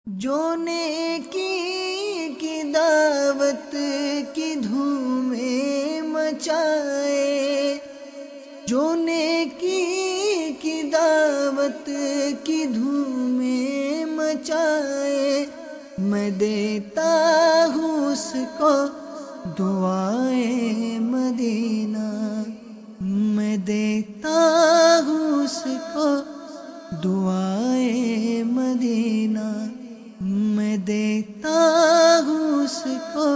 جو نیکی کی دعوت کی دھومیں مچائے، جو نیکی کی دعوت کی دھومیں مچائے، میں دیتا ہوں اس کو دعائیں مدینہ، میں دیتا ہوں اس کو دعائیں مدینہ، میں دیتا ہوں اس کو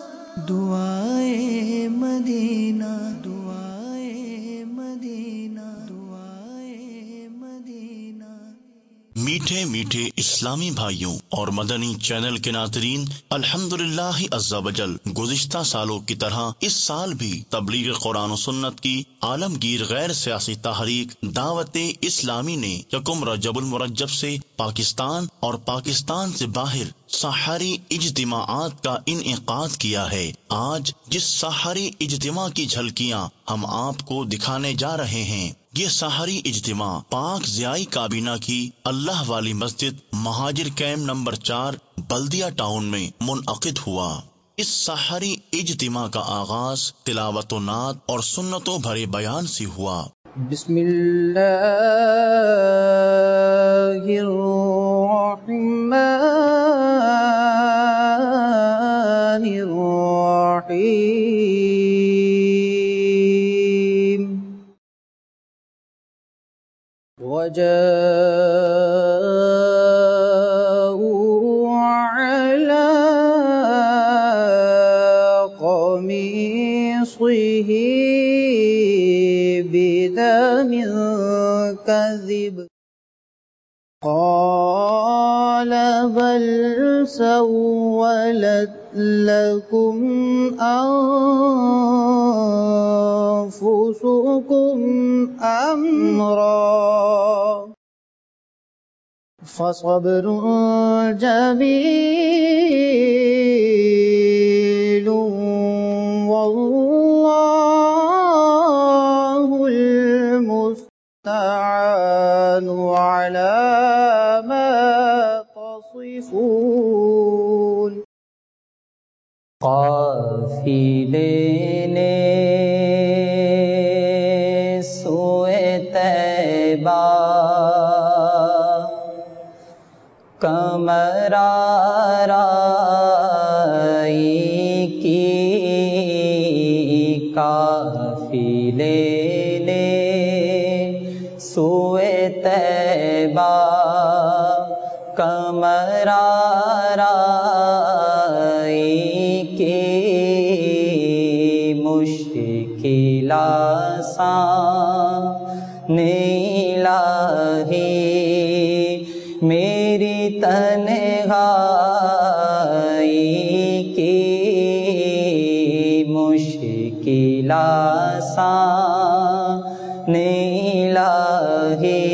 دعائیں مدینہ، دعائیں مدینہ، دعائیں مدینہ۔ میٹھے میٹھے اسلامی بھائیوں اور مدنی چینل کے ناظرین، الحمدللہ عز وجل گزشتہ سالوں کی طرح اس سال بھی تبلیغ قرآن و سنت کی عالمگیر غیر سیاسی تحریک دعوت اسلامی نے یکم رجب المرجب سے پاکستان اور پاکستان سے باہر سحری اجتماعات کا انعقاد کیا ہے۔ آج جس سحری اجتماع کی جھلکیاں ہم آپ کو دکھانے جا رہے ہیں، یہ سحری اجتماع پاک ضیائی کابینہ کی اللہ والی مسجد مہاجر کیمپ نمبر 4 بلدیہ ٹاؤن میں منعقد ہوا۔ اس سحری اجتماع کا آغاز تلاوت و نعت اور سنتوں بھرے بیان سے ہوا۔ بسم اللہ الرحمن الرحیم۔ وجاءوا على قميصه بدم كذب قال بل سولت لكم أنفسكم أمرا فصبر جميل والله المستعان على ما تصفون۔ قافلے نے سوئے طیبہ قمر آرائی کی، قافلے نے سوئے طیبہ قمر آرائی کی، مشکل آسان الہی میری تنہائی کی، مشکل آسان الہی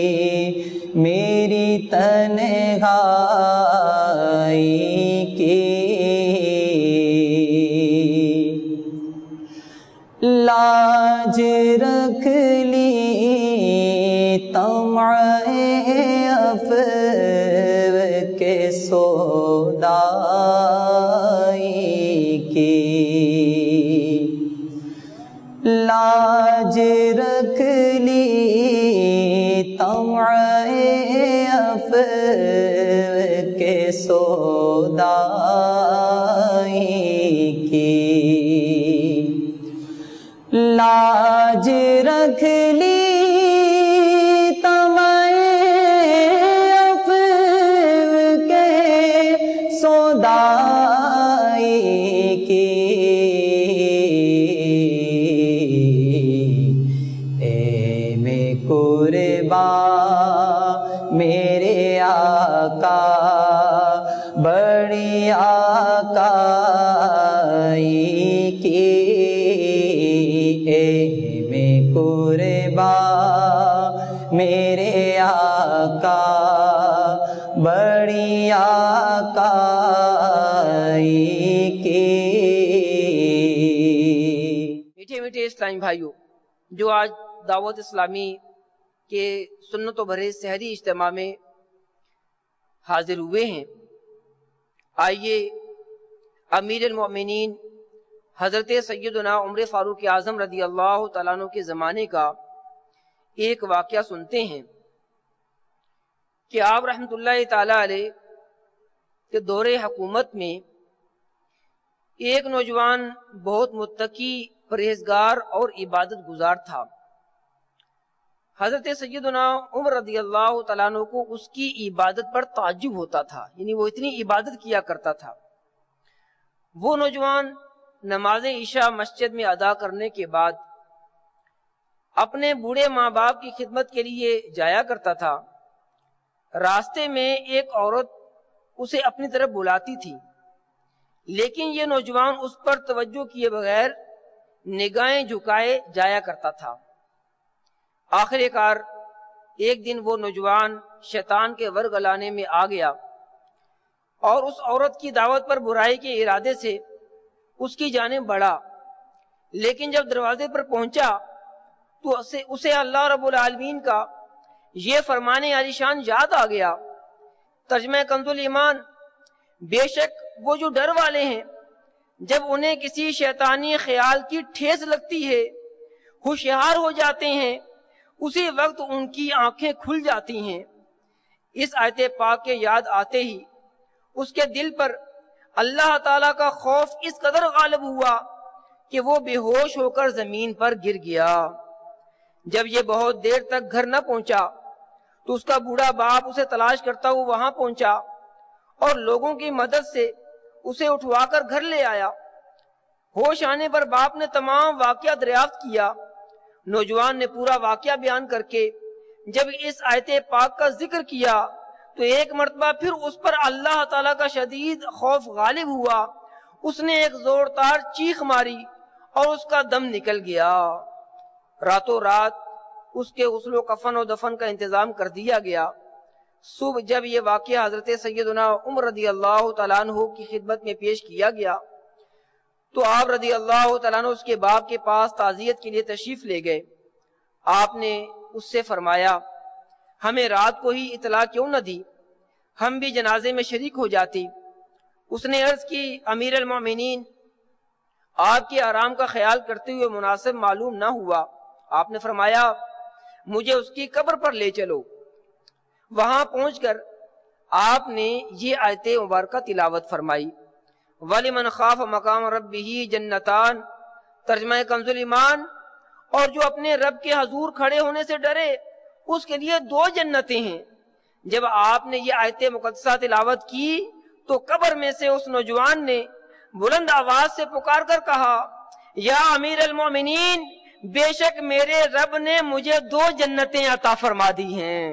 میری تنہائی کی، لاج رکھ لی طمع عفو کے سودائی کی، لاج رکھ لی طمع عفو کے سودائی کی، لاج رکھ لی طمع عفو کے سودائی کی، اے میں قربان میرے آقا بڑی آقائی کی، اے میں قربان میرے آقا بڑی آقائی کی۔ میٹھے میٹھے اسلامی بھائیوں، جو آج دعوت اسلامی کے سنتوں بھرے سحری اجتماع میں حاضر ہوئے ہیں۔ آئیے امیر المومنین حضرت سیدنا عمر فاروق اعظم رضی اللہ تعالیٰ عنہ کے زمانے کا ایک واقعہ سنتے ہیں کہ آپ رحمت اللہ تعالی علیہ کے دور حکومت میں ایک نوجوان بہت متقی، پرہیزگار اور عبادت گزار تھا۔ حضرت سیدنا عمر رضی اللہ تعالیٰ عنہ کو اس کی عبادت پر تعجب ہوتا تھا، یعنی وہ اتنی عبادت کیا کرتا تھا۔ وہ نوجوان نماز عشاء مسجد میں ادا کرنے کے بعد اپنے بوڑھے ماں باپ کی خدمت کے لیے جایا کرتا تھا۔ راستے میں ایک عورت اسے اپنی طرف بلاتی تھی، لیکن یہ نوجوان اس پر توجہ کیے بغیر نگاہیں جھکائے جایا کرتا تھا۔ آخر کار ایک دن وہ نوجوان شیطان کے ورگلانے میں آ گیا اور اس عورت کی دعوت پر برائی کے ارادے سے اس کی جانب بڑھا، لیکن جب دروازے پر پہنچا تو اسے اللہ رب العالمین کا یہ فرمان عالی شان یاد آ گیا۔ ترجمہ کنز الایمان: بے شک وہ جو ڈر والے ہیں جب انہیں کسی شیطانی خیال کی ٹھیس لگتی ہے ہوشیار ہو جاتے ہیں، اسی وقت ان کی آنکھیں کھل جاتی ہیں۔ اس آیت پاک کے یاد آتے ہی اس کے دل پر اللہ تعالیٰ کا خوف اس قدر غالب ہوا کہ وہ بے ہوش ہو کر زمین پر گر گیا۔ جب یہ بہت دیر تک گھر نہ پہنچا تو اس کا بوڑھا باپ اسے تلاش کرتا ہوا وہاں پہنچا اور لوگوں کی مدد سے اسے اٹھوا کر گھر لے آیا۔ ہوش آنے پر باپ نے تمام واقعہ دریافت کیا۔ نوجوان نے پورا واقعہ بیان کر کے جب اس آیت پاک کا ذکر کیا تو ایک مرتبہ پھر اس پر اللہ تعالیٰ کا شدید خوف غالب ہوا۔ اس نے ایک زوردار چیخ ماری اور اس کا دم نکل گیا۔ راتوں رات اس کے غسل و کفن و دفن کا انتظام کر دیا گیا۔ صبح جب یہ واقعہ حضرت سیدنا عمر رضی اللہ تعالیٰ عنہ کی خدمت میں پیش کیا گیا تو آپ رضی اللہ تعالیٰ عنہ اس کے باپ کے پاس تعزیت کے لیے تشریف لے گئے۔ آپ نے اس سے فرمایا، ہمیں رات کو ہی اطلاع کیوں نہ دی، ہم بھی جنازے میں شریک ہو جاتی۔ اس نے عرض کی، امیر المومنین، آپ کے آرام کا خیال کرتے ہوئے مناسب معلوم نہ ہوا۔ آپ نے فرمایا، مجھے اس کی قبر پر لے چلو۔ وہاں پہنچ کر آپ نے یہ آیت مبارکہ تلاوت فرمائی، وَلِمَنْ خَافَ مَقَامَ رَبِّهِ جَنَّتَانِ، ترجمہ کنز الایمان، اور جو اپنے رب کے حضور کھڑے ہونے سے ڈرے اس کے لیے 2 جنتیں ہیں۔ جب آپ نے یہ آیت مقدسہ تلاوت کی تو قبر میں سے اس نوجوان نے بلند آواز سے پکار کر کہا، یا امیر المومنین، بے شک میرے رب نے مجھے 2 جنتیں عطا فرما دی ہیں۔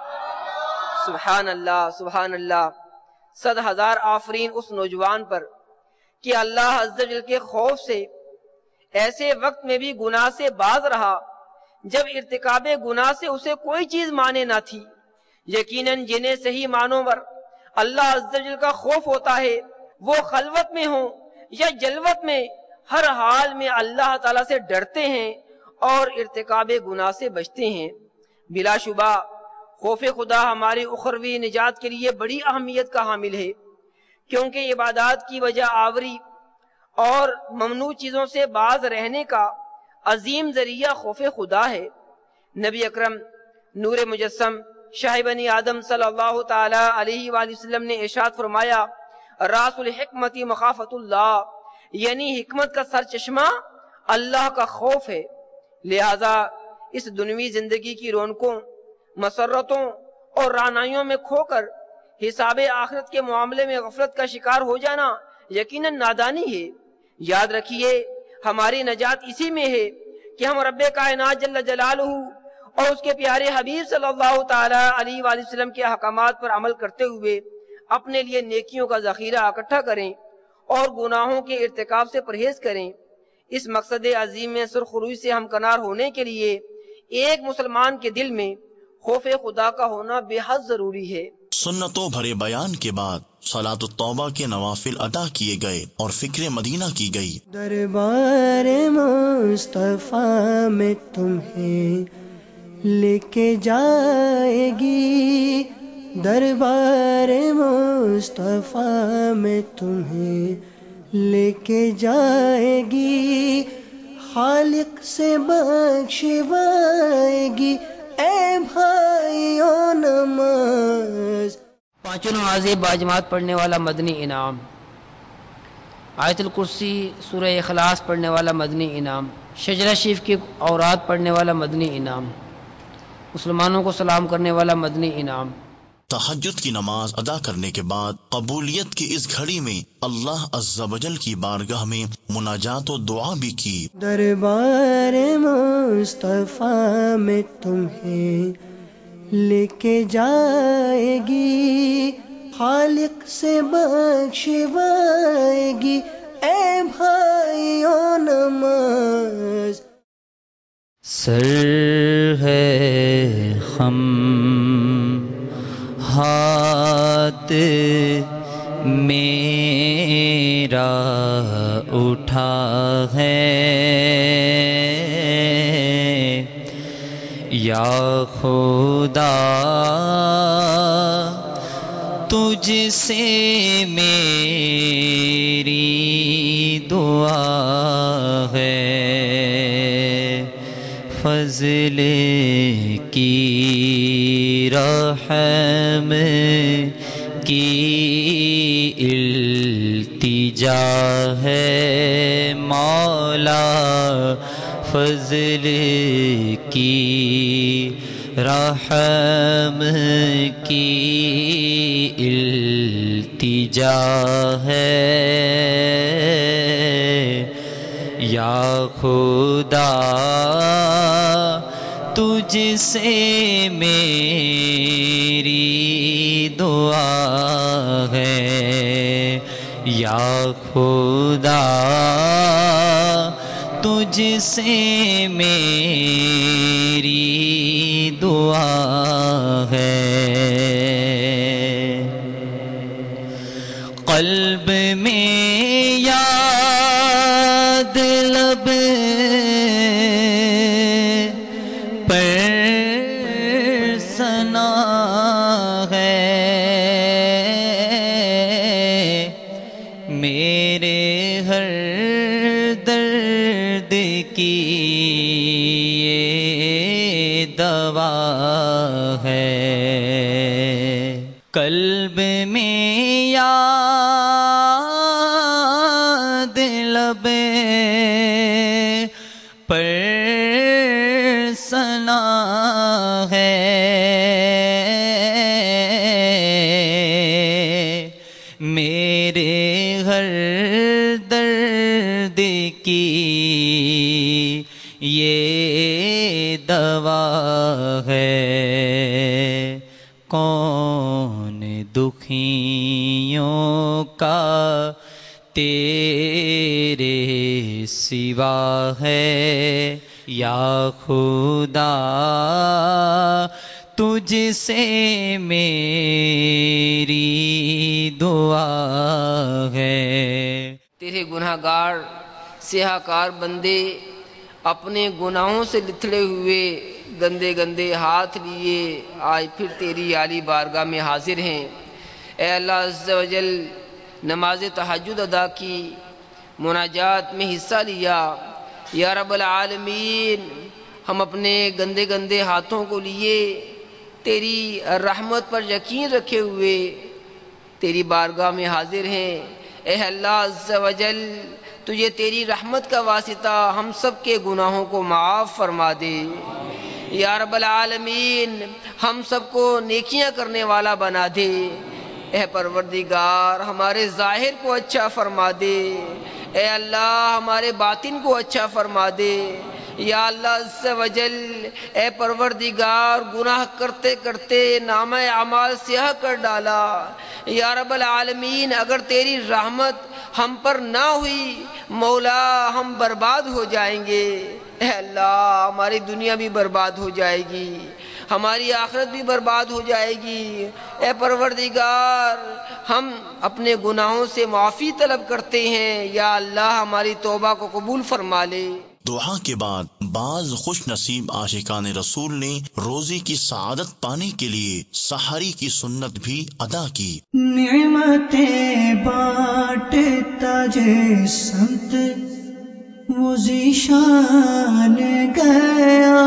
سبحان اللہ، سبحان اللہ، 100,000 آفرین اس نوجوان پر کہ اللہ عز و جل کے خوف سے ایسے وقت میں بھی گناہ سے باز رہا جب ارتکاب گناہ سے اسے کوئی چیز مانے نہ تھی۔ یقیناً جنہیں صحیح معنوں پر اللہ عز و جل کا خوف ہوتا ہے وہ خلوت میں ہوں یا جلوت میں ہر حال میں اللہ تعالیٰ سے ڈرتے ہیں اور ارتکاب گناہ سے بچتے ہیں۔ بلا شبہ خوف خدا ہماری اخروی نجات کے لیے بڑی اہمیت کا حامل ہے، کیونکہ عبادات کی وجہ آوری اور ممنوع چیزوں سے باز رہنے کا عظیم ذریعہ خوف خدا ہے۔ نبی اکرم نور مجسم شاہ بنی آدم صلی اللہ تعالی علیہ وآلہ وسلم نے ارشاد فرمایا، راس الحکمت مخافت اللہ، یعنی حکمت کا سر چشمہ اللہ کا خوف ہے۔ لہذا اس دنیوی زندگی کی رونقوں، مسرتوں اور رعنائیوں میں کھو کر حساب آخرت کے معاملے میں غفلت کا شکار ہو جانا یقیناً نادانی ہے۔ یاد رکھیے ہماری نجات اسی میں ہے کہ ہم رب کائنات جل جلالہ اور اس کے پیارے حبیب صلی اللہ تعالی علیہ وآلہ وسلم کے احکامات پر عمل کرتے ہوئے اپنے لیے نیکیوں کا ذخیرہ اکٹھا کریں اور گناہوں کے ارتکاب سے پرہیز کریں۔ اس مقصد عظیم میں سرخروئی سے ہمکنار ہونے کے لیے ایک مسلمان کے دل میں خوف خدا کا ہونا بے حد ضروری ہے۔ سنتوں بھرے بیان کے بعد صلاۃ التوبہ کے نوافل ادا کیے گئے اور فکر مدینہ کی گئی۔ دربار مصطفیٰ میں تمہیں لے کے جائے گی دربار مصطفیٰ میں تمہیں لے کے جائے گی، خالق سے بخشوائے گی، اے بھائیو نماز۔ پانچوں نمازیں باجماعت پڑھنے والا مدنی انعام، آیت الکرسی سورہ اخلاص پڑھنے والا مدنی انعام، شجرہ شریف کی اوراد پڑھنے والا مدنی انعام، مسلمانوں کو سلام کرنے والا مدنی انعام۔ تہجد کی نماز ادا کرنے کے بعد قبولیت کی اس گھڑی میں اللہ عز و جل کی بارگاہ میں مناجات و دعا بھی کی۔ دربار مصطفیٰ میں تمہیں لے کے جائے گی، خالق سے بخشوائے گی، اے بھائیو نماز۔ سر ہے خم ہاتھ میرا اٹھا ہے، یا خدا تجھ سے میری دعا ہے، فضل کی رحم کی التجا ہے، مولا فضل کی رحم کی التجا ہے، یا خدا تجھ سے میری دعا ہے، یا خدا تجھ سے میری دعا ہے۔ قلب میں یاد لب پر ثنا ہے، میرے ہر درد کی یہ دوا ہے۔ قلب میں یاد لب پر ثنا ہے، میرے ہر درد کی یہ دوا ہے۔ کون دکھیوں کا تیرے سوا ہے، یا خدا تجھ سے میری دعا ہے۔ تیرے گناہ گار سیاہ کار بندے اپنے گناہوں سے لتھڑے ہوئے گندے گندے ہاتھ لیے آج پھر تیری عالی بارگاہ میں حاضر ہیں۔ اے اللہ عز و جل، نماز تہجد ادا کی، مناجات میں حصہ لیا، یا رب العالمین ہم اپنے گندے گندے ہاتھوں کو لیے تیری رحمت پر یقین رکھے ہوئے تیری بارگاہ میں حاضر ہیں۔ اے اللہ عز و جل، تجھے تیری رحمت کا واسطہ ہم سب کے گناہوں کو معاف فرما دے۔ یا رب العالمین ہم سب کو نیکیاں کرنے والا بنا دے۔ اے پروردگار ہمارے ظاہر کو اچھا فرما دے، اے اللہ ہمارے باطن کو اچھا فرما دے۔ یا اللہ عز و جل، اے پروردگار گناہ کرتے کرتے نامہ اعمال سیاہ کر ڈالا۔ یا رب العالمین اگر تیری رحمت ہم پر نہ ہوئی مولا ہم برباد ہو جائیں گے۔ اے اللہ ہماری دنیا بھی برباد ہو جائے گی، ہماری آخرت بھی برباد ہو جائے گی۔ اے پروردگار ہم اپنے گناہوں سے معافی طلب کرتے ہیں، یا اللہ ہماری توبہ کو قبول فرما لے۔ دعا کے بعد بعض خوش نصیب عاشقان رسول نے روزی کی سعادت پانے کے لیے سحری کی سنت بھی ادا کی۔ نعمتیں بانٹتا جے سمت وہ ذیشان گیا،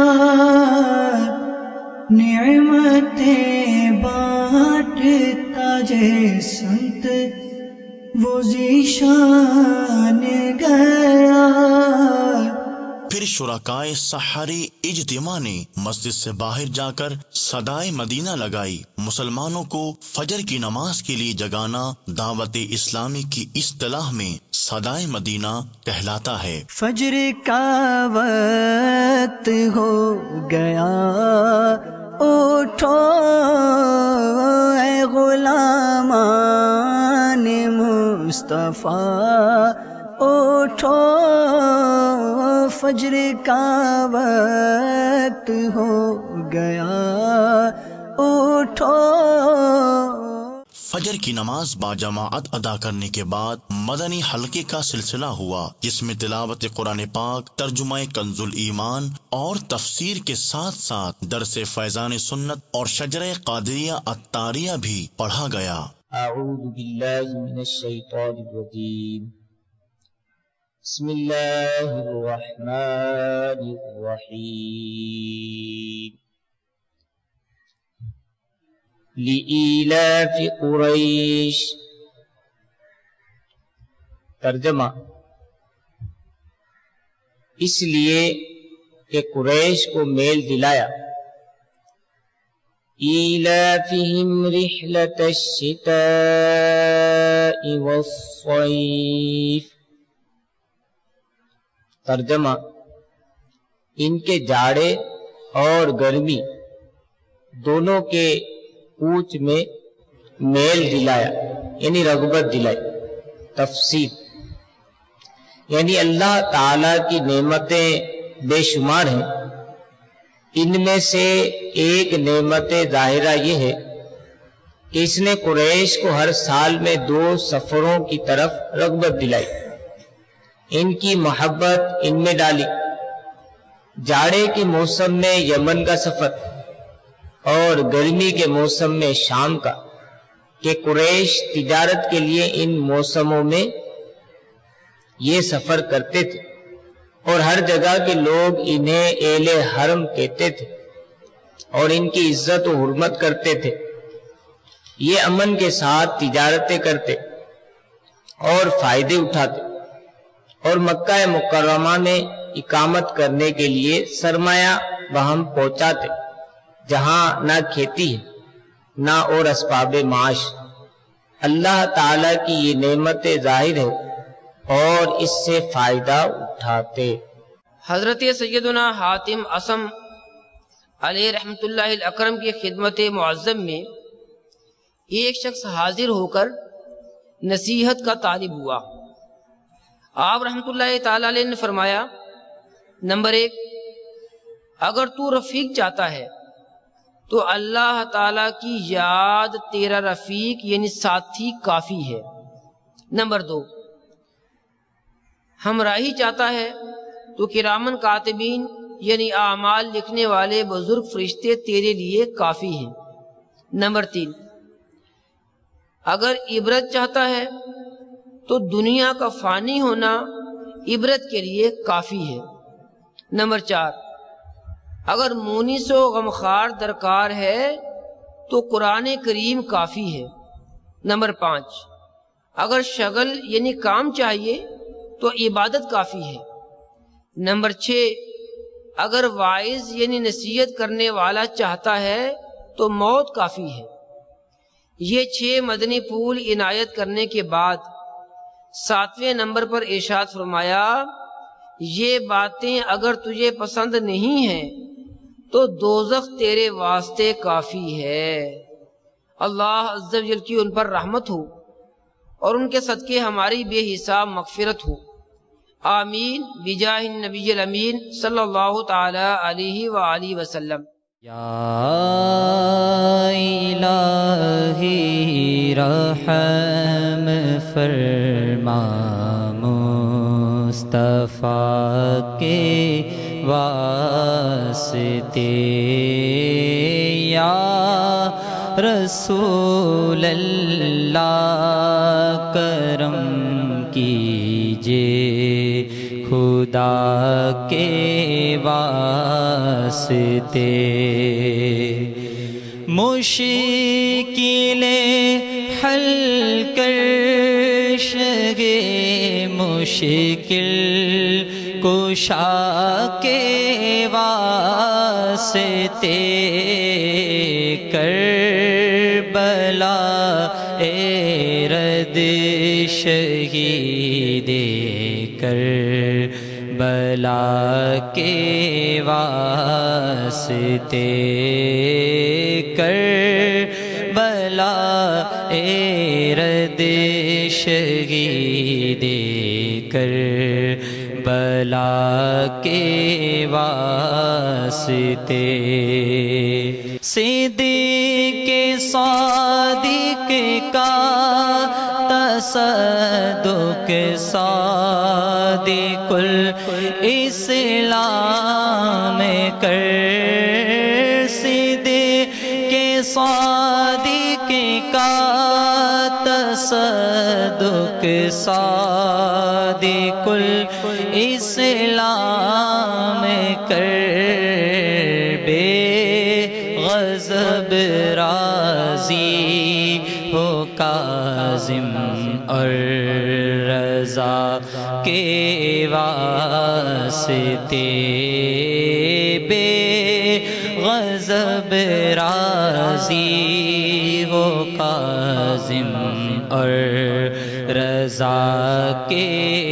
نعمتیں بانٹتا جے سمت وہ ذیشان گیا۔ پھر شرکائے سحری اجتماع نے مسجد سے باہر جا کر صدائے مدینہ لگائی۔ مسلمانوں کو فجر کی نماز کے لیے جگانا دعوت اسلامی کی اصطلاح میں صدائے مدینہ کہلاتا ہے۔ فجر کا وقت ہو گیا، اٹھو اے غلامان مصطفیٰ، اٹھو فجر کا وقت ہو گیا، اٹھو۔ فجر کی نماز باجماعت ادا کرنے کے بعد مدنی حلقے کا سلسلہ ہوا، جس میں تلاوت قرآن پاک، ترجمہ کنز الایمان اور تفسیر کے ساتھ ساتھ درس فیضان سنت اور شجرہ قادریہ الطاریہ بھی پڑھا گیا۔ اعوذ باللہ من الشیطان الرجیم، بسم اللہ الرحمن الرحیم، لإیلاف قریش۔ ترجمہ، اس لیے کہ قریش کو میل دلایا، ایلافہم رحلۃ الشتاء والصیف۔ ترجمہ، ان کے جاڑے اور گرمی دونوں کے کوچ میں میل دلایا، یعنی رغبت دلائی۔ تفسیر، یعنی اللہ تعالی کی نعمتیں بے شمار ہیں، ان میں سے ایک نعمت ظاہرہ یہ ہے کہ اس نے قریش کو ہر سال میں 2 سفروں کی طرف رغبت دلائی، ان کی محبت ان میں ڈالی۔ جاڑے کے موسم میں یمن کا سفر اور گرمی کے موسم میں شام کا، کہ قریش تجارت کے لیے ان موسموں میں یہ سفر کرتے تھے، اور ہر جگہ کے لوگ انہیں اہل حرم کہتے تھے اور ان کی عزت و حرمت کرتے تھے۔ یہ امن کے ساتھ تجارتیں کرتے اور فائدے اٹھاتے، اور مکہ مکرمہ میں اقامت کرنے کے لیے سرمایہ وہاں پہنچاتے، جہاں نہ کھیتی ہے نہ اور اسباب معاش۔ اللہ تعالی کی یہ نعمت ظاہر ہے اور اس سے فائدہ اٹھاتے۔ حضرت سیدنا حاتم اصم علیہ رحمت اللہ الاکرم کی خدمت معظم میں ایک شخص حاضر ہو کر نصیحت کا طالب ہوا۔ آپ رحمت اللہ تعالی علیہ نے فرمایا، نمبر 1، اگر تو رفیق چاہتا ہے تو اللہ تعالی کی یاد تیرا رفیق یعنی ساتھی کافی ہے۔ نمبر 2، ہمراہی چاہتا ہے تو کرامن کاتبین یعنی اعمال لکھنے والے بزرگ فرشتے تیرے لیے کافی ہیں۔ نمبر 3، اگر عبرت چاہتا ہے تو دنیا کا فانی ہونا عبرت کے لیے کافی ہے۔ نمبر 4، اگر مونس و غمخوار درکار ہے تو قرآن کریم کافی ہے۔ نمبر 5، اگر شغل یعنی کام چاہیے تو عبادت کافی ہے۔ نمبر 6، اگر واعظ یعنی نصیحت کرنے والا چاہتا ہے تو موت کافی ہے۔ یہ 6 مدنی پھول عنایت کرنے کے بعد 7ویں نمبر پر ارشاد فرمایا، یہ باتیں اگر تجھے پسند نہیں ہیں تو دوزخ تیرے واسطے کافی ہے۔ اللہ عز و جل کی ان پر رحمت ہو اور ان کے صدقے ہماری بے حساب مغفرت ہو، آمین بجاہ النبی الامین صلی اللہ تعالی علیہ وآلہ وسلم۔ یا الہی رحم فرما مصطفیٰ کے واسطے یا رسول اللہ کرم کیجے خدا کے واسطے مشکلیں حل کر شگے مشکل کشا کے واسطے کربلا رد شہید کربلا کے واسطے کربلا رد شہید کربلا کے واسطے صدیق صادق کا تصدق صادق الاسلام کر صدیق صادق کا تصدق صادق الاسلام کر بے غضب راضی ہو کاظم اور رضا کے واسطے بے غضب راضی ہو کاظم اور رضا کے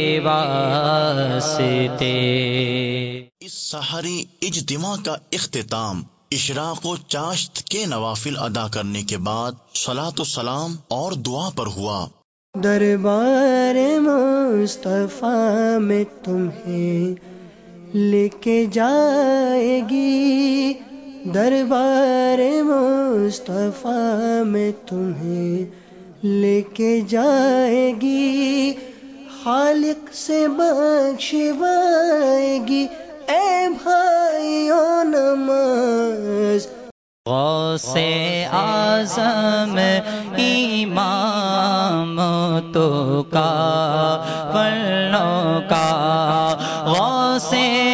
واسطے۔ اس سحری اجتماع کا اختتام اشراق و چاشت کے نوافل ادا کرنے کے بعد صلاۃ و سلام اور دعا پر ہوا۔ دربار مصطفیٰ میں تمہیں لے کے جائے گی، دربار مصطفیٰ میں تمہیں لے کے جائے گی، خالق سے بخشوائے گی اے بھائیوں نماز۔ غوث اعظم امام تو کا ورنوں کا، غوث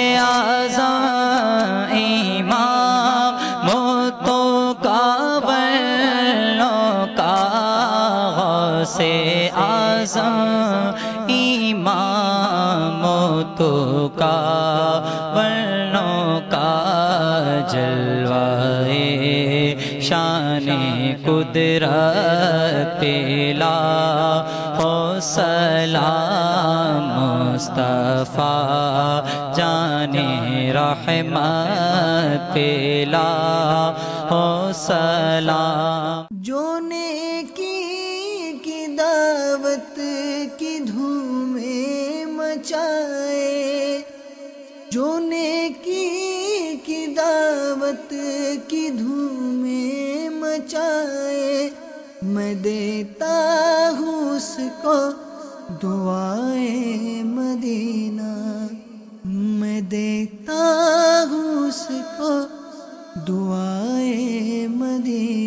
اعظم امام تو کا ورنوں کا، غوث اعظم امام تو کا ورنوں کا، جلوائے شان قدرت لاکھوں سلام مصطفیٰ جان رحمت لاکھوں سلام۔ جو نیکی کی دعوت کی دھومیں مچائے، جو نیکی کی دعوت کی دھومیں مچائے، میں دیتا ہوں اس کو دعائے مدینہ، میں دیتا ہوں اس کو دعائے مدینہ۔